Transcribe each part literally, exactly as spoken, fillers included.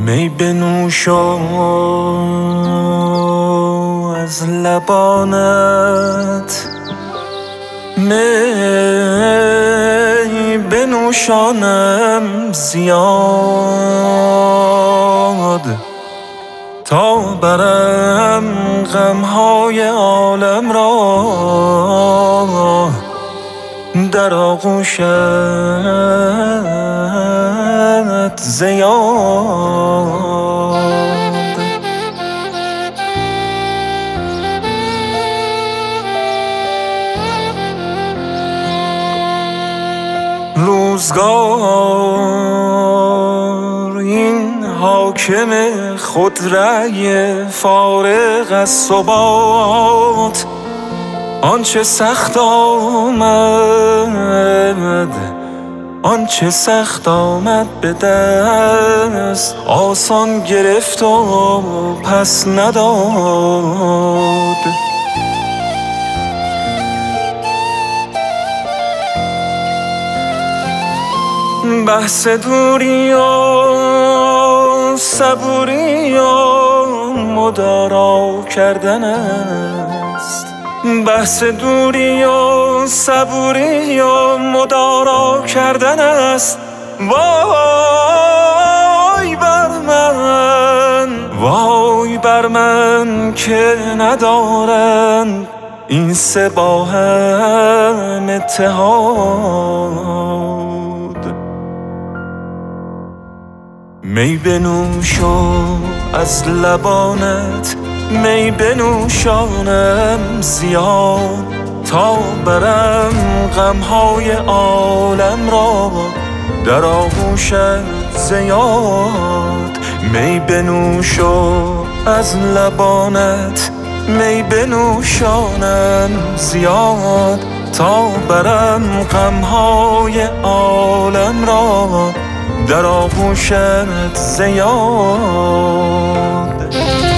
می بنوشا از لبانت، می بنوشانم زیاد تا برم غمهای عالم را در آغوشت زیاد. روزگار این حاکم خودرأی فارغ از ثبات، آنچه سخت آمد آنچه سخت آمد به دست، آسان گرفت و پس نداد. بحث دوری و صبوری و مدارا کردن است، بحث دوری و صبوری و مدارا کردن است. وای بر من، وای بر من که ندارند این سه با هم اتحاد. می بنوشا از لبانت، می بنوشانم زیاد تا برم غمهای عالم را در آغوشت زیاد. می بنوشا از لبانت، می بنوشانم زیاد تا برم غمهای عالم را در آغوشت زیاد.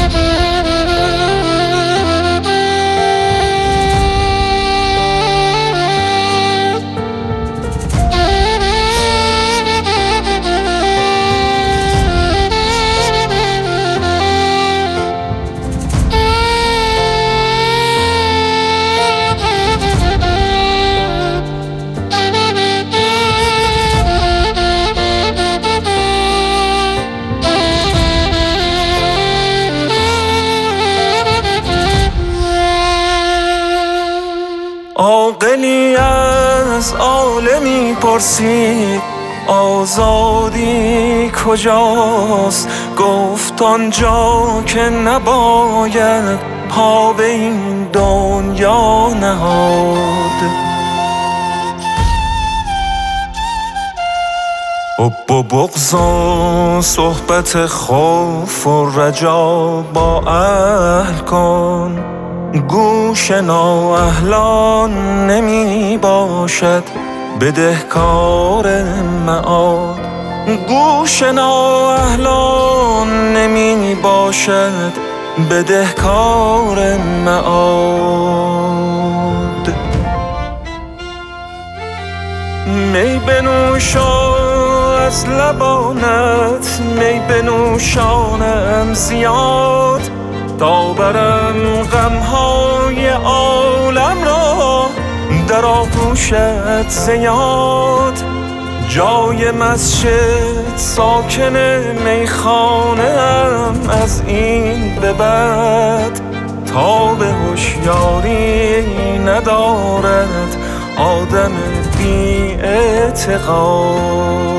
عاقلی از عالمی پرسید آزادی کجاست، گفت آنجا که نباید پا به این دنیا نهاد. حب و بغض و صحبت خوف و رجا با اهل کن، گوش نااهلان نمی باشد بدهکار معاد. گوش نااهلان نمی باشد بدهکار معاد. می بنوشا از لبانت، می بنوشانم زیاد تا برم غمهای عالم را در آغوشت زیاد. جای مسجد ساکن میخانه ام از این به بعد، تا به هوشیاری ندارد آدم بی اعتقاد.